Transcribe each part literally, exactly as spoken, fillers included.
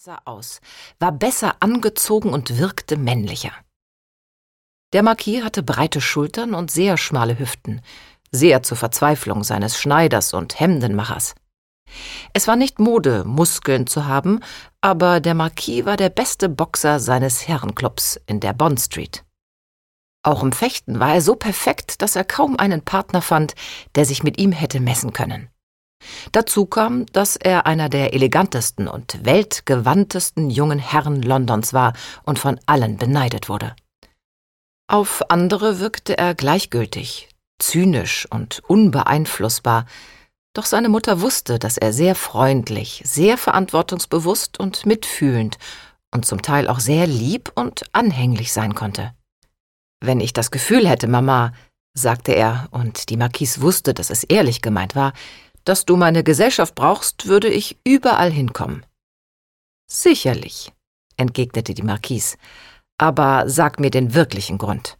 sah aus, war besser angezogen und wirkte männlicher. Der Marquis hatte breite Schultern und sehr schmale Hüften, sehr zur Verzweiflung seines Schneiders und Hemdenmachers. Es war nicht Mode, Muskeln zu haben, aber der Marquis war der beste Boxer seines Herrenclubs in der Bond Street. Auch im Fechten war er so perfekt, dass er kaum einen Partner fand, der sich mit ihm hätte messen können. Dazu kam, dass er einer der elegantesten und weltgewandtesten jungen Herren Londons war und von allen beneidet wurde. Auf andere wirkte er gleichgültig, zynisch und unbeeinflussbar, doch seine Mutter wusste, dass er sehr freundlich, sehr verantwortungsbewusst und mitfühlend und zum Teil auch sehr lieb und anhänglich sein konnte. »Wenn ich das Gefühl hätte, Mama«, sagte er, und die Marquise wusste, dass es ehrlich gemeint war, »dass du meine Gesellschaft brauchst, würde ich überall hinkommen.« »Sicherlich«, entgegnete die Marquise, »aber sag mir den wirklichen Grund.«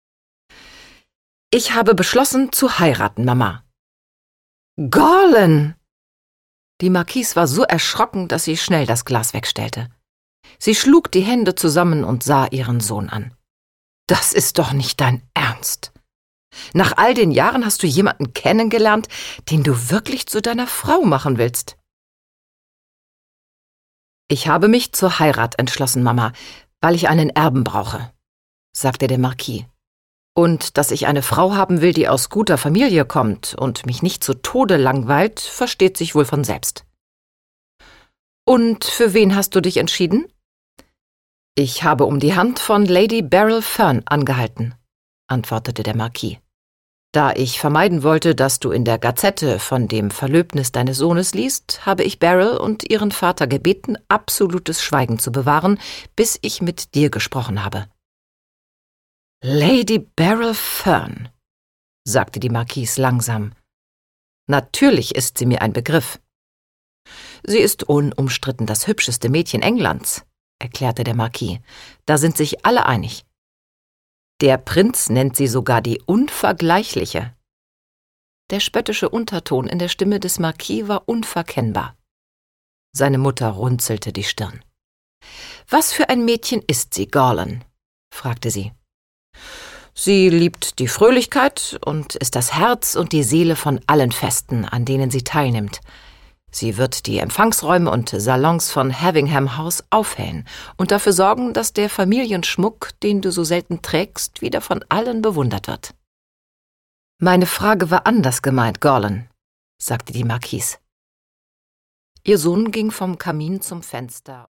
»Ich habe beschlossen, zu heiraten, Mama.« »Gordon!« Die Marquise war so erschrocken, dass sie schnell das Glas wegstellte. Sie schlug die Hände zusammen und sah ihren Sohn an. »Das ist doch nicht dein Ernst. Nach all den Jahren hast du jemanden kennengelernt, den du wirklich zu deiner Frau machen willst.« »Ich habe mich zur Heirat entschlossen, Mama, weil ich einen Erben brauche«, sagte der Marquis. »Und dass ich eine Frau haben will, die aus guter Familie kommt und mich nicht zu Tode langweilt, versteht sich wohl von selbst.« »Und für wen hast du dich entschieden?« »Ich habe um die Hand von Lady Beryl Fern angehalten«, antwortete der Marquis. »Da ich vermeiden wollte, dass du in der Gazette von dem Verlöbnis deines Sohnes liest, habe ich Beryl und ihren Vater gebeten, absolutes Schweigen zu bewahren, bis ich mit dir gesprochen habe.« »Lady Beryl Fern«, sagte die Marquise langsam. »Natürlich ist sie mir ein Begriff.« »Sie ist unumstritten das hübscheste Mädchen Englands«, erklärte der Marquis. »Da sind sich alle einig. Der Prinz nennt sie sogar die Unvergleichliche.« Der spöttische Unterton in der Stimme des Marquis war unverkennbar. Seine Mutter runzelte die Stirn. »Was für ein Mädchen ist sie, Gordon?«, fragte sie. »Sie liebt die Fröhlichkeit und ist das Herz und die Seele von allen Festen, an denen sie teilnimmt. Sie wird die Empfangsräume und Salons von Havingham House aufhellen und dafür sorgen, dass der Familienschmuck, den du so selten trägst, wieder von allen bewundert wird.« »Meine Frage war anders gemeint, Gordon«, sagte die Marquise. Ihr Sohn ging vom Kamin zum Fenster.